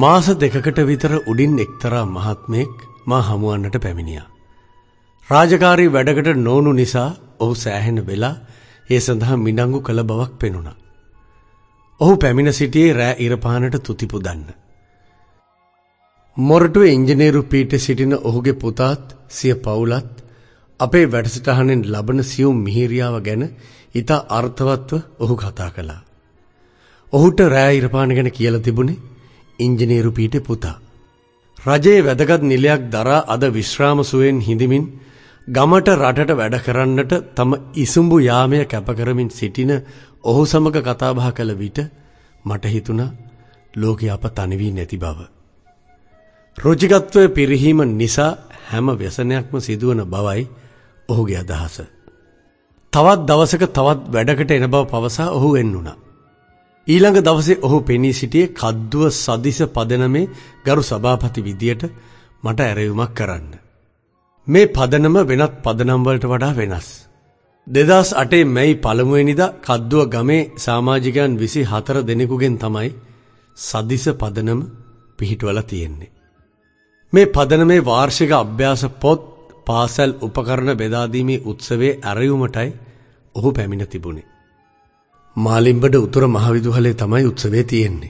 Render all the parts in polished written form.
මාස දෙකකට විතර උඩින් එක්තරා මහත්මයෙක් මා හමුවන්නට පැමිණියා. රාජකාරී වැඩකට නොවුණු නිසා ඔහු සෑහෙන වෙලා ඒ සඳහා මිඩංගු කළ බවක් පෙනුණා. ඔහු පැමිණ සිටියේ රෑ ඉරපානට තුති පුදන්න. මොරටුවේ ඉංජිනේරු පීඨයේ සිටින ඔහුගේ පුතාත් සිය පවුලත් අපේ වැඩසටහනෙන් ලබන සියුම් මිහිරියාව ගැන ඉතා අර්ථවත්ව ඔහු කතා කළා. ඔහුට රෑ ඉරපාන ගැන කියලා තිබුණේ ඉංජිනේරු පීඨේ පුතා. රජයේ වැදගත් නිලයක් දරා අද විශ්‍රාම සුවයෙන් හිඳමින් ගමට රටට වැඩ කරන්නට තම ඉසුඹු යාමය කැප කරමින් සිටින ඔහු සමග කතාබහ කළ විට මට හිතුණා ලෝකේ අප තනි වී නැති බව. රුචිකත්වයේ පිරිහීම නිසා හැම ව්‍යසනයක්ම සිදුවන බවයි ඔහුගේ අදහස. තවත් දවසක තවත් වැඩකට එන බව පවසා ඔහු එන්නුණා. ඊළඟ දවසේ ඔහු පෙනී සිටියේ කද්දුව සදිස පදනමේ ගරු සභාපති විදියට මට ඇරයුමක් කරන්න. මේ පදනම වෙනත් පදනම් වලට වඩා වෙනස්. 2008 මැයි 1 වෙනිදා කද්දුව ගමේ සමාජිකයන් 24 දෙනෙකුගෙන් තමයි සදිස පදනම පිහිටුවලා තියෙන්නේ. මේ පදනමේ වාර්ෂික අභ්‍යාස පොත් පාසල් උපකරණ බෙදා දීමේ උත්සවයේ ඇරයුමටයි ඔහු පැමිණ තිබුණේ. මාලිම්බඩ උතුර මහවිදුහලේ තමයි උත්සවයේ තියෙන්නේ.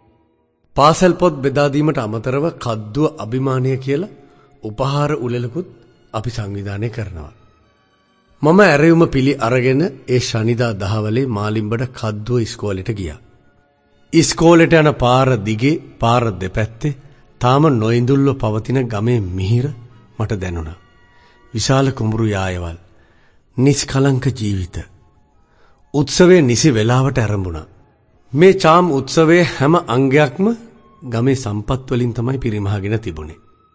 පාසල් පොත් බෙදා දීමට අමතරව කද්දුව අභිමානය කියලා උපහාර උළෙලකුත් අපි සංවිධානය කරනවා. මම ඇරයුම පිළි අරගෙන ඒ ශනිදා දහවලේ මාලිම්බඩ කද්දුව ඉස්කෝලේට ගියා. ඉස්කෝලේට යන පාර දිගේ පාර දෙපැත්තේ තාම නොඉඳුල්ව පවතින ගමේ මිහිර මට දැනුණා. විශාල කුඹුරු යායවල්, නිස්කලංක ජීවිත. උත්සවයේ නිසි වේලාවට ආරම්භුණා. මේ චාම් උත්සවයේ හැම අංගයක්ම ගමේ සම්පත් වලින් තමයි පරිමහගෙන තිබුණේ.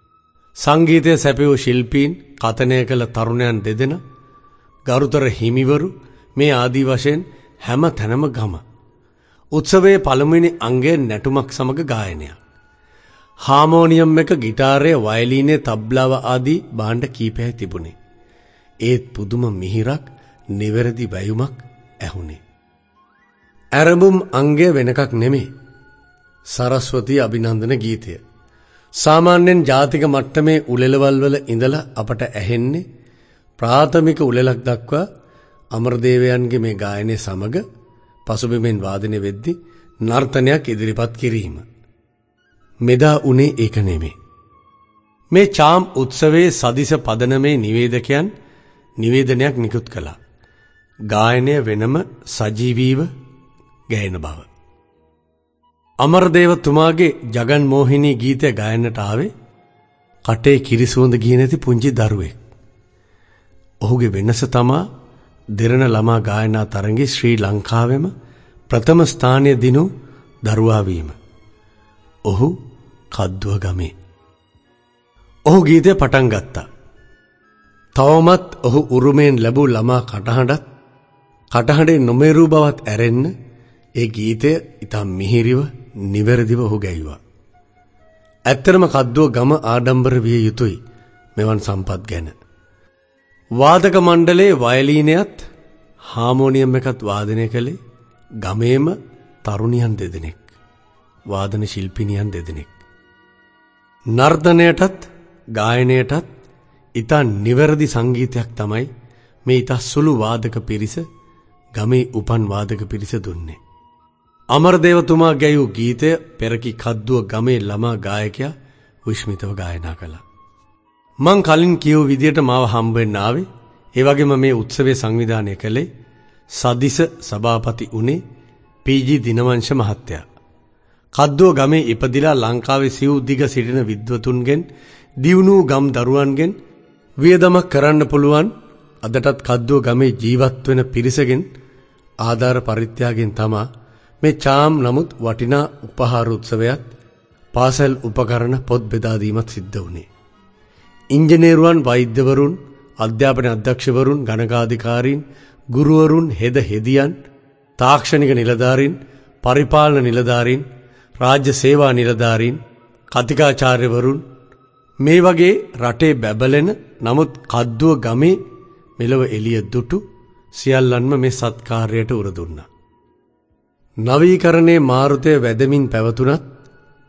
සංගීතය සැපයූ ශිල්පීන්, කතනය කළ තරුණයන් දෙදෙනා, ගරුතර හිමිවරු මේ ආදී වශයෙන් හැම තැනම ගම. උත්සවයේ පළමුවෙනි අංගය නැටුමක් සමග ගායනයක්. හාමෝනියම් එක, ගිටාරය, වයලීනය, තබ්ලාව ආදී භාණ්ඩ කීපයයි තිබුණේ. ඒත් පුදුම මිහිරක්, නිවැරදි වැයුමක් ඇහුනේ. ආරම්භම් අංගය වෙනකක් නෙමෙයි. සරස්වතී අභිනන්දන ගීතය. සාමාන්‍යයෙන් ජාතික මට්ටමේ උළෙලවල් වල ඉඳලා අපට ඇහෙන්නේ ප්‍රාථමික උළෙලක් දක්වා අමරදේවයන්ගේ මේ ගායනය සමග පසුබිමෙන් වාදනය වෙද්දී නර්තනයක් ඉදිරිපත් කිරීම. මෙදා උනේ ඒක නෙමෙයි. මේ චාම් උත්සවයේ සදිස පදනමේ නිවේදකයන් නිවේදනයක් නිකුත් කළා. ගායනය වෙනම සජීවීව ගැයෙන බව. අමරදේවතුමාගේ ජගන් මෝහිනී ගීතය ගායන්නට ආවේ කටේ කිරිසුවඳ ගියේ නැති පුංචි දරුවෙක්. ඔහුගේ වෙනස තමා දෙරණ ළමා ගායනා තරඟේ ශ්‍රී ලංකාවෙම ප්‍රථම ස්ථානය දිනු දරුවා වීම. ඔහු කද්දුව ගමේ. ඔහු ගීතය පටන් ගත්තා. තවමත් ඔහු උරුමයෙන් ලැබූ ළමා කටහඬේ නොමේරූ බවත් ඇරෙන්න ඒ ගීතය ඉතා මිහිරිව නිවැරදිව ඔහු ගැයුවා. ඇත්තරම කද්දුව ගම ආඩම්බර විය යුතුයි මෙවන් සම්පත් ගැන. වාදක මණ්ඩලයේ වයලීනයත් හාමෝනියම් එකත් වාදනය කළේ ගමේම තරුණියන් දෙදෙනෙක්, වාදන ශිල්පිනියන් දෙදෙනෙක්. නර්තනයටත් ගායනයටත් ඉතා නිවැරදි සංගීතයක් තමයි මේ ඉතා සුළු වාදක පිරිස, ගමේ උපන් වාදක පිරිස දුන්නේ. අමරදේවතුමා ගැයූ ගීතය පෙරකි කද්දුව ගමේ ළමා ගායකයා විශ්මිතව ගායනා කළා. මං කලින් කියූ විදියට මාව හම්බෙන්න ආවේ, ඒ වගේම මේ උත්සවය සංවිධානය කළේ සදිස සභාපති උනේ පී.ජී. දිනවංශ මහත්තයා. කද්දුව ගමේ ඉපදිලා ලංකාවේ සිව් දිග සිටින විද්වතුන්ගෙන්, දියුණු ගම් දරුවන්ගෙන් වියදමක් කරන්න පුළුවන් අදටත් කද්දුව ගමේ ජීවත් වෙන පිරිසගෙන් ආධාර පරිත්‍යාගයෙන් තමා මේ චාම් නමුත් වටිනා උපහාර උත්සවයත් පාසල් උපකරණ පොත් බෙදා දීමත් සිද්ධ වුණේ. ඉංජිනේරුවන්, වෛද්‍යවරුන්, අධ්‍යාපන අධ්‍යක්ෂවරුන්, ගණකාධිකාරීන්, ගුරුවරුන්, හෙදියන්, තාක්ෂණික නිලධාරීන්, පරිපාලන නිලධාරීන්, රාජ්‍ය සේවා නිලධාරීන්, කතිකාචාර්යවරුන් මේ වගේ රටේ බැබලෙන නමුත් කද්දුව ගමේ මෙලව එළිය දුටු සියල්ලන්ම මේ සත්කාරයට උර දුන්නා. නවීකරණයේ මාරුතය වැදමින් පැවතුනත්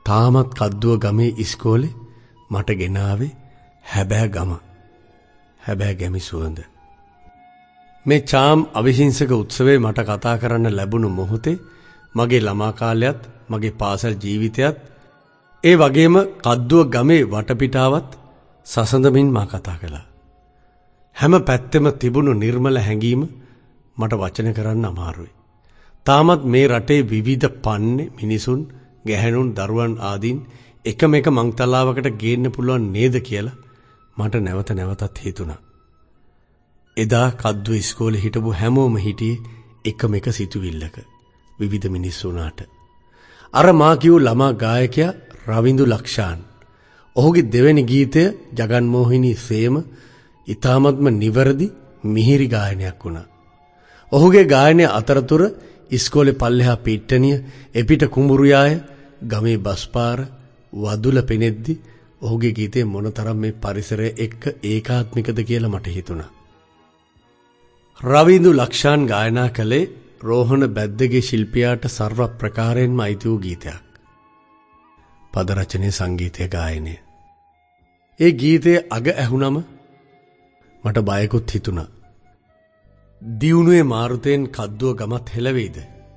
තාමත් කද්දුව ගමේ ඉස්කෝලේ මට ගෙනාවේ හැබෑ ගම. හැබෑ ගැමි සුවඳ. මේ චාම් අවිහිංසක උත්සවයේ මට කතා කරන්න ලැබුණු මොහොතේ මගේ ළමා කාලයත් මගේ පාසල් ජීවිතයත් ඒ වගේම කද්දුව ගමේ වටපිටාවත් සසඳමින් මා කතා කළා. හැම පැත්තෙම තිබුණු නිර්මල හැඟීම මට වචන කරන්න අමාරුයි. තාමත් මේ රටේ විවිධ පන්නේ මිනිසුන් ගැහැණුන් දරුවන් ආදීන් එකම එක මංතලාවකට ගේන්න පුළුවන් නේද කියලා මට නැවත නැවතත් හිතුණා. එදා කද්දුව ඉස්කෝලේ හිටපු හැමෝම හිටියේ එකම එක සිතුවිල්ලක විවිධ මිනිස්සුන්ට. අර මා කියූ ළමා ගායකයා රවින්දු ලක්ෂාන්. ඔහුගේ දෙවැනි ගීතය ජගන්මෝහිනී සේම ඉතාමත්ම නිවැරදි මිහිරි ගායනයක් වුණා. ඔහුගේ ගායනය අතරතුර ඉස්කෝලේ පල්ලෙහා පිට්ටනිය එපිට කුඹුරුයාය ගමේ බස්පාර වදුල පෙනෙද්දි ඔහුගේ ගීතේ මොනතරම් මේ පරිසරය එක්ක ඒකාත්මිකද කියලා මට හිතුණා. රවින්දු ලක්ෂාන් ගායනා කළේ රෝහණ බැද්දගේ ශිල්පියාට සර්ව ප්‍රකාරයෙන්ම අයිති වූ ගීතයක්. පද රචනයේ සංගීතය ගායනය. ඒ ගීතයේ අග ඇහුනම මට බයකුත් හිතුණා. දියුණුවේ මාරුතෙන් කද්දුව ගමත් හෙළවෙයිද?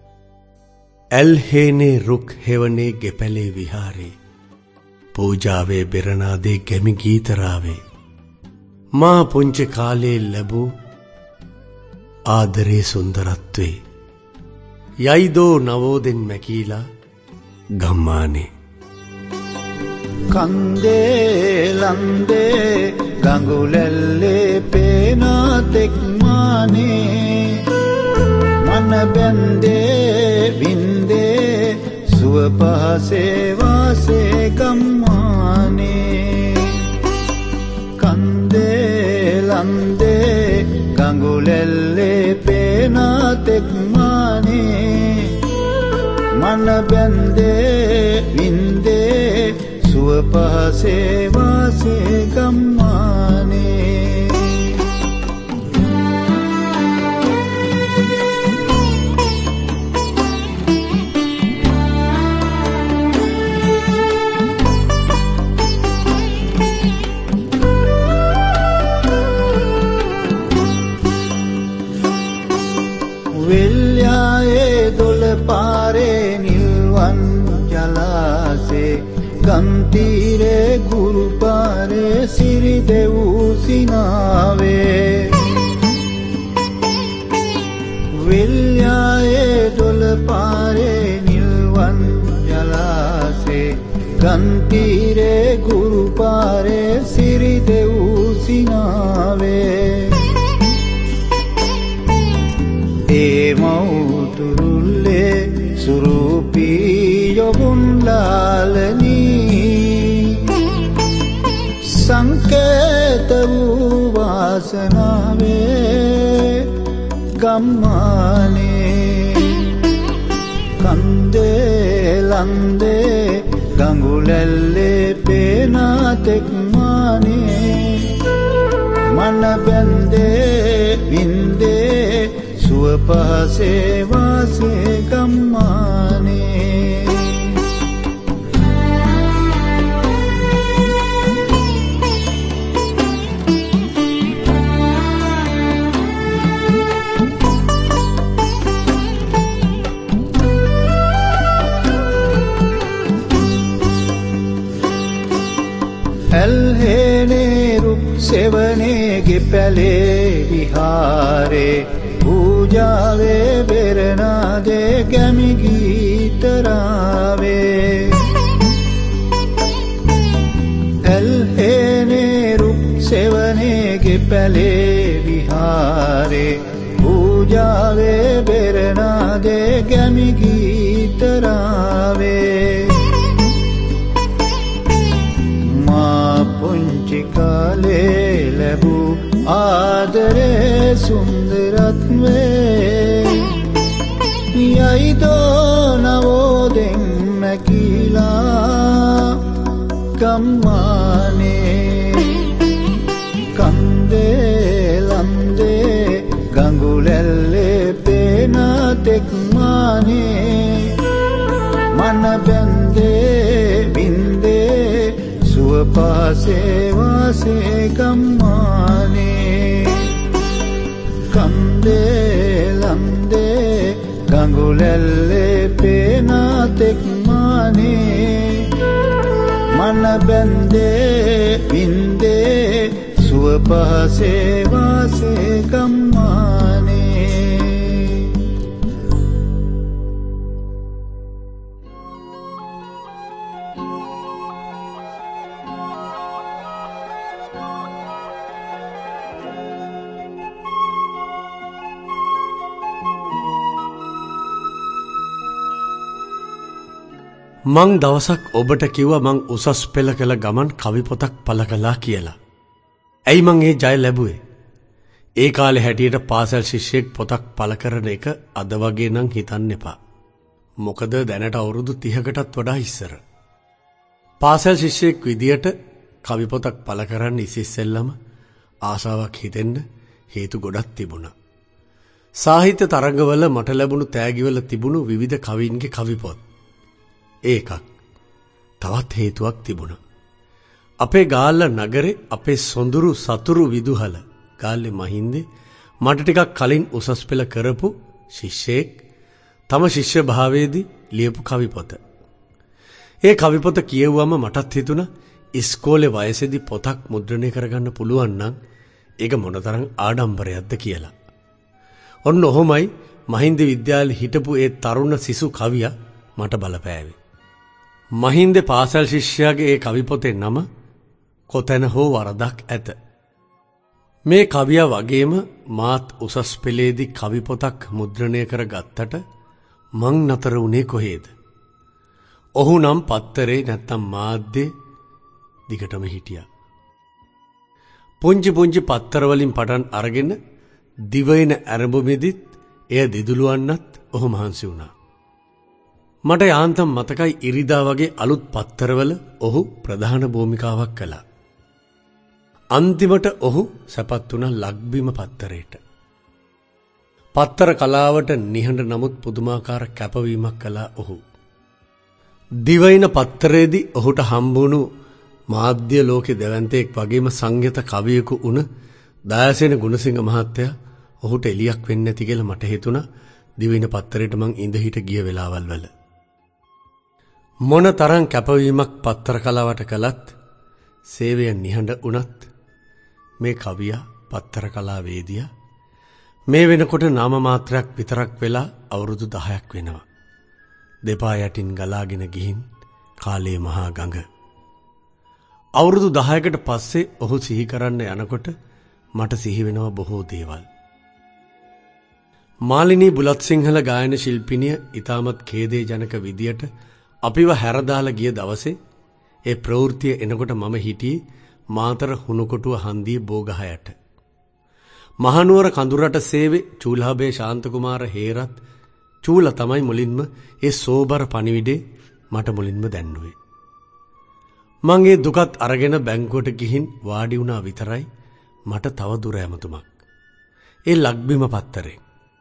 ඇල්හේනේ රුක් හෙවනේ ගෙපැලේ විහාරේ පූජාවේ බෙරනාදේ ගැමි ගීතරාවේ මා පුංචි කාලේ ලැබූ ආදරේ සුන්දරත්වේ යයිදෝ නවෝදෙන් මැකීලා ගම්මානේ. කන්දේ ලන්දේ ගඟුලැල්ලේ පේනා තෙක්මානේ මන බැන්දේ වින්දේ සුව පහසේ වාසේ ගම්මානේ. කන්දේ ලන්දේ ගඟුලැල්ලේ පේනා තෙක්මානේ මන බැන්දේ වින්දේ සුව පහසේ වාසේ ගම්මානේ. වෙල්යායේ දොළ පාරේ නිල්වන් ජලාසේ ගම්තීරේ ගුරු පාරේ සිරි දෙවූ සිනාවේ. වෙල්යායේ දොළ පාරේ නිල්වන් ජලාසේ ගම්තීරේ ගුරු පාරේ සිරි දෙවූ සිනාවේ. ඒ මෞතුරුල්ලේ සුරූපී යොබුන්ලාලනී සංකේත වූ වාසනාවේ ගම්මානේ. කන්දේ ලන්දේ ගඟුලැල්ලේ පේනා තෙක්මානේ මන බැන්දේ වින්දේ සුව පහසේ වාසේ ගම්මානේ. ඇල්හේනේ රුක් සෙවනේ ගෙපැලේ විහාරේ පූජාවේ බෙරනාදේ ගැමි ගීතරාවේ. ඇල්හේනේ රුක් සෙවනේ ගෙපැලේ විහාරේ පූජාවේ බෙරනාදේ ගැමි ගීතරාවේ. මා පුංචි කාලේ ලැබූ ආදරේ සුන්දරත්වේ යයිදෝ නවෝදෙන් මැකීලා ගම්මානේ. කන්දේ ලන්දේ ගඟුලැල්ලේ පේනා තෙක්මානේ මන බැන්දේ පහසේ වාසේ ගම්මානේ කන්දේ ලන්දේ ගඟුලැල්ලේ පේනා තෙක්මානේ මන බැන්දේ වින්දේ සුව පහසේ වාසේ ගම්මානේ මං දවසක් ඔබට කිව්වා මං උසස් පෙළ කළ ගමන් කවි පොතක් පළ කළා කියලා. ඇයි මං ඒ ජය ලැබුවේ? ඒ කාලේ හැටියට පාසල් ශිෂ්‍යෙක් පොතක් පළ කරන එක අද වගේ නම් හිතන්න එපා. මොකද දැනට අවුරුදු 30කටත් වඩා ඉස්සර. පාසල් ශිෂ්‍යෙක් විදියට කවි පොතක් පළ කරන්න ඉස්සෙල්ලම ආසාවක් හිතෙන්න හේතු ගොඩක් තිබුණා. සාහිත්‍ය තරඟවල මට ලැබුණු තෑගිවල තිබුණු විවිධ කවීන්ගේ කවි පොත්. ඒකක්. තවත් හේතුවක් තිබුණා. අපේ ගාල්ල නගරේ අපේ සොඳුරු සතුරු විදුහල ගාල්ලේ මහින්දේ මට ටිකක් කලින් උසස් පෙළ කරපු ශිෂ්‍යෙක් තම ශිෂ්‍ය භාවයේදී ලියපු කවි පොත. ඒ කවි පොත කියවුවම මටත් හිතුණා ඉස්කෝලේ වයසේදී පොතක් මුද්‍රණය කරගන්න පුළුවන් නම් ඒක මොනතරම් ආඩම්බරයක්ද කියලා. ඔන්න ඔහොමයි මහින්ද විද්‍යාලේ හිටපු ඒ තරුණ සිසු කවියා මට බලපෑවේ. මහින්ද පාසල් ශිෂ්‍යයාගේ ඒ කවි පොතේ නම කොතැන හෝ වරදක් ඇත. මේ කවියා වගේම මාත් උසස් පෙළේදී කවි පොතක් මුද්‍රණය කර ගත්තට මං නතර වුණේ කොහේද? ඔහු නම් පත්තරේ නැත්තම් මාධ්‍යේ දිගටම හිටියා. පුංචි පුංචි පත්තර වලින් පටන් අරගෙන දිවයින ඇරඹුමේදීත් එය දිදුලවන්නත් ඔහු මහන්සි වුණා. මට යාන්තම් මතකයි ඉරිදා වගේ අලුත් පත්තරවල ඔහු ප්‍රධාන භූමිකාවක් කළා. අන්තිමට ඔහු සැපත් වුණා ලක්බිම පත්තරේට. පත්තර කලාවට නිහඬ නමුත් පුදුමාකාර කැපවීමක් කළා ඔහු. දිවයින පත්තරේදී ඔහුට හම්බුණු මාධ්‍ය ලෝකේ දැවැන්තෙක් වගේම සංගීත කවියෙකු වුණ දයාසේන ගුණසිංහ මහත්තයා ඔහුට එලියක් වෙන්නේ නැති කියලා මට හිතුණා දිවයින පත්තරේට මං ඉඳ හිට ගිය වෙලාවල් වල. මොන තරම් කැපවීමක් පත්තර කලාවට කළත් සේවය නිහඬ වුණත් මේ කවියා පත්තර කලාවේදියා මේ වෙනකොට නාම මාත්‍රයක් විතරක් වෙලා අවුරුදු 10ක් වෙනවා. දෙපා යටින් ගලාගෙන ගිහින් කාලයේ මහා ගඟ. අවුරුදු 10කට පස්සේ ඔහු සිහි කරන්න යනකොට මට සිහි වෙනවා බොහෝ දේවල්. මාලිනී බුලත් සිංහල ගායන ශිල්පිනිය ඊටමත් ඛේදේජනක විදියට අපිව හැරදාලා ගිය දවසේ ඒ ප්‍රවෘත්තිය එනකොට මම හිටියේ මාතර හුණුකොටුව හන්දියේ බෝගහයට. මහනුවර කඳුරට සේවේ චූලහබේ ශාන්තකුමාර හේරත් චූල තමයි මුලින්ම ඒ සෝබර පණිවිඩේ මට මුලින්ම දැන්නුවේ. මං ඒ දුකත් අරගෙන බැංකුවට ගිහින් වාඩි වුණා විතරයි මට තව දුර ඇමතුමක්. ඒ ලක්බිම පත්තරේ.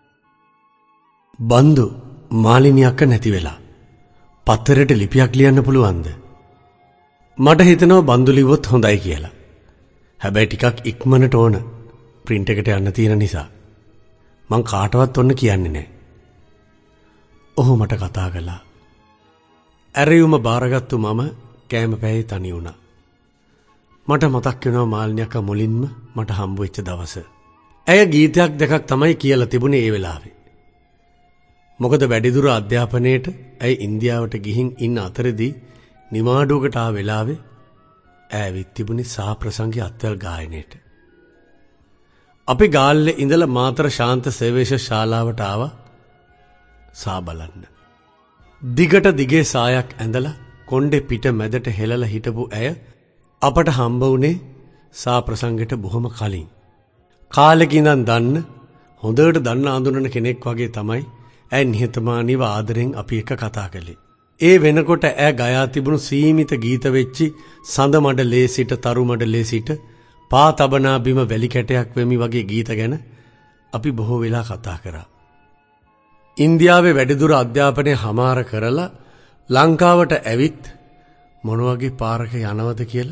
බන්දු මාලිනී අක්ක නැති වෙලා. පත්තරේට ලිපියක් ලියන්න පුළුවන්ද? මට හිතෙනවා බන්දු ලිව්වොත් හොඳයි කියලා. හැබැයි ටිකක් ඉක්මනට ඕන. print එකට යන්න තියෙන නිසා. මං කාටවත් ඔන්න කියන්නේ නැහැ. ඔහු මට කතා කළා. ඇරියුම බාරගත්තු මම කෑම පැයේ තනි වුණා. මට මතක් වෙනවා මාලිනී අක්කා මුලින්ම මට හම්බ වෙච්ච දවස. ඇය ගීතයක් දෙකක් තමයි කියලා තිබුණේ ඒ වෙලාවේ. මොකද වැඩිදුර අධ්‍යාපනයේට ඇය ඉන්දියාවට ගිහින් ඉන්න අතරදී නිමාඩුවකට ආ වෙලාවේ ඇවිත් තිබුණේ සාප්‍රසංගී අත්වැල් ගායනයට. අපි ගාල්ලේ ඉඳලා මාතර ශාන්ත සේවේශ ශාලාවට ආවා සා බලන්න. දිගට දිගේ සායක් ඇඳලා කොණ්ඩේ පිට මැදට හෙලලා හිටපු ඇය අපට හම්බ වුණේ සා ප්‍රසංගයට බොහොම කලින්. කාලෙක ඉඳන් දන්න හොඳට දන්න අඳුනන කෙනෙක් වගේ තමයි ඇය නිහතමානීව ආදරෙන් අපි එක්ක කතා කළේ. ඒ වෙනකොට ඇය ගයා තිබුණු සීමිත ගීත වෙච්චි සඳ මඩලේ සිට තරු මඩලේ සිට පා තබනා බිම වැලි කැටයක් වෙමි වගේ ගීත ගැන අපි බොහෝ වෙලා කතා කරා. ඉන්දියාවේ වැඩිදුර අධ්‍යාපනය හමාර කරලා ලංකාවට ඇවිත් මොන වගේ පාරක යනවද කියලා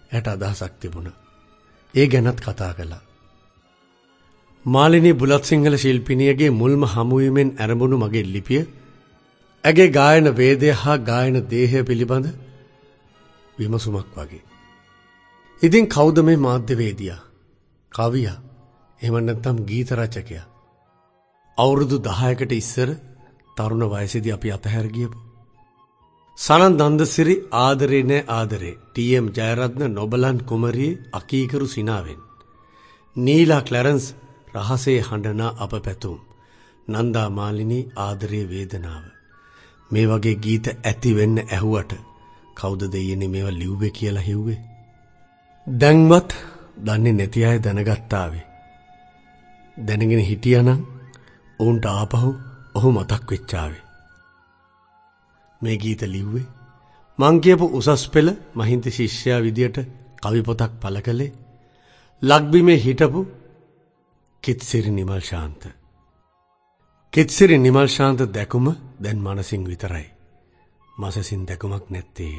එයට අදහසක් තිබුණා. ඒ ගැනත් කතා කළා. මාලිනී බුලත් සිංහල ශිල්පිනියගේ මුල්ම හමුවීමෙන් ඇරඹුණු මගේ ලිපිය ඇගේ ගායන වේදය හා ගායන දේහය පිළිබඳ විමසුමක් වගේ. ඉතින් කවුද මේ මාධ්‍යවේදියා? කවියා? එහෙම නැත්නම් ගීත රචකයා? අවුරුදු 10කට ඉස්සර තරුණ වයසේදී අපි අතහැර ගියපු සනත් නන්දසිරි ආදරේ නෑ ආදරේ ටී.එම්. ජයරත්න නොබලන් කුමරියේ අකීකරු සිනාවෙන් නීලා ක්ලැරන්ස් රහසේ හඬනා අප පැතුම් නන්දා මාලිනී ආදරේ වේදනාව මේ වගේ ගීත ඇති වෙන්න ඇහුවට කවුද දෙයනේ මේවා ලිව්වේ කියලා හිව්වේ? දැන්වත් දන්නේ නැති අය දැනගත්තාවේ. දැනගෙන හිටියානම් ඔවුන්ට ආපහු ඔහු මතක් වෙච්චාවේ. මේ ගීත ලිව්වේ මං කියපු උසස් පෙළ මහින්ද ශිෂ්‍යයා විදියට කවි පොතක් පළ කළේ ලක්බිමේ හිටපු කිත්සිරි නිමල් ශාන්ත. කිත්සිරි නිමල් ශාන්ත දැකුම දැන් මනසින් විතරයි. මසසින් දැකුමක් නැත්තේය.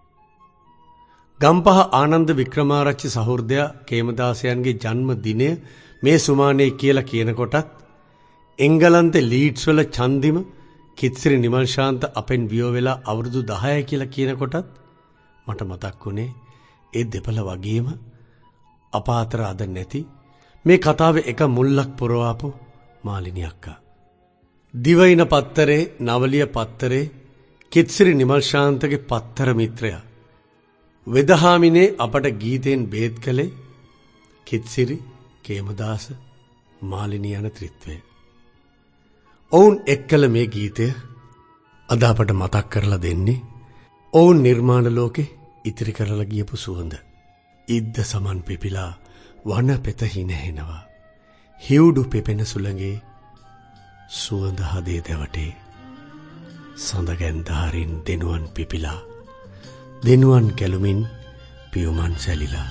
ගම්පහ ආනන්ද වික්‍රමාරච්චි සහෘදයා කේමදාසයන්ගේ ජන්ම දිනය මේ සුමානේ කියලා කියනකොටත් එංගලන්තේ ලීඩ්ස් වල චන්දිම කිත්සිරි නිමල් ශාන්ත අපෙන් වියෝ වෙලා අවුරුදු 10 කියලා කියනකොටත් මට මතක් වුණේ ඒ දෙපළ වගේම අප අතර අද නැති මේ කතාවේ එක මුල්ලක් පුරවාපු මාලිනී අක්කා. දිවයින පත්තරේ නවලිය පත්තරේ කිත්සිරි නිමල් ශාන්තගේ පත්තර මිත්‍රයා. වෙදහාමිනේ අපට ගීතෙන් බේත් කළේ කිත්සිරි, කේමදාස, මාලිනී යන ත්‍රිත්වය. ඔවුන් එක්කල මේ ගීතය අද අපට මතක් කරලා දෙන්නේ ඔවුන් නිර්මාණ ලෝකේ ඉතිරි කරලා ගියපු සුවඳ. ඉද්ද සමන් පිපිලා වන පෙත හිනහෙනවා. හිවුඩු පෙපෙන සුළඟේ සුවඳ හදේ දැවටේ. සඳගැන්ධාරින් දෙනුවන් පිපිලා දෙනුවන් කැලුමින් පියුමන් සැලිලා.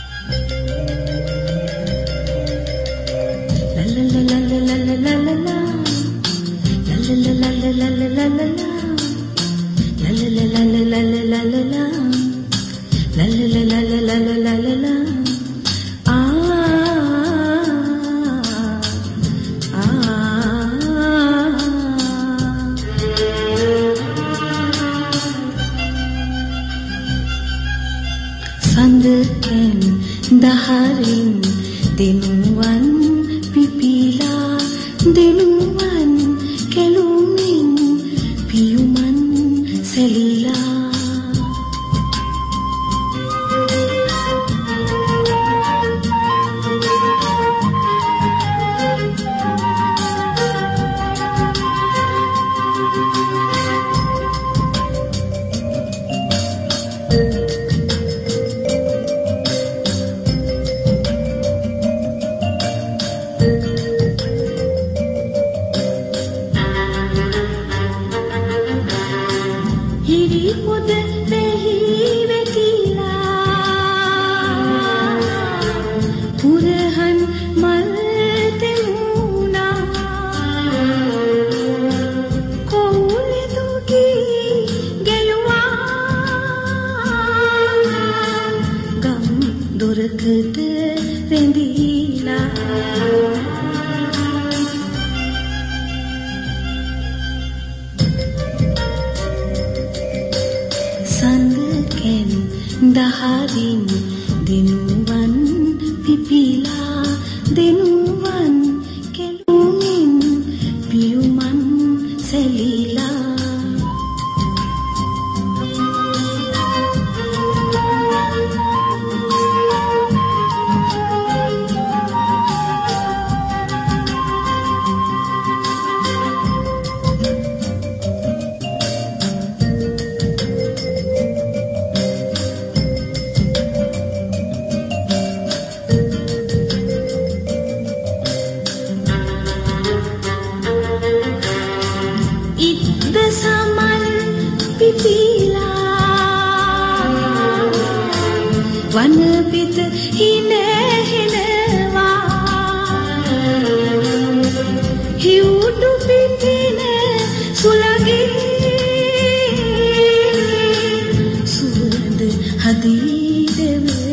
සඳකෙන් දහරින් දෙනුවන් පිපිලා දෙනුවන් කැලුමින් පියුමන් සැලිලා. සඳකෙන් දහරින් දෙනුවන් පිපිලා දෙනුවන් කැලුමින් පියුමන් සැලිලා. වන පිට හිනහෙනවා හිවුඩු පිටින සුළඟේ සුවඳ හදී දෙව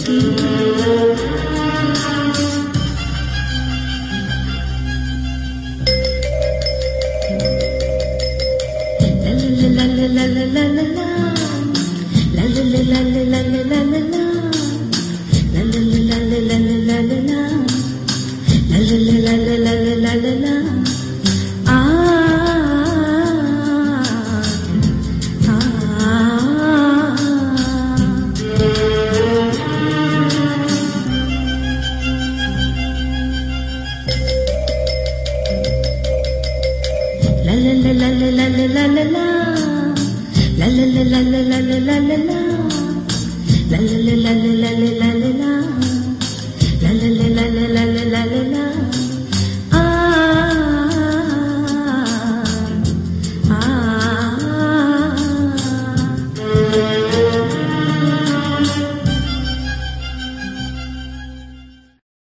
la la la la la la la la la la la la la la la la la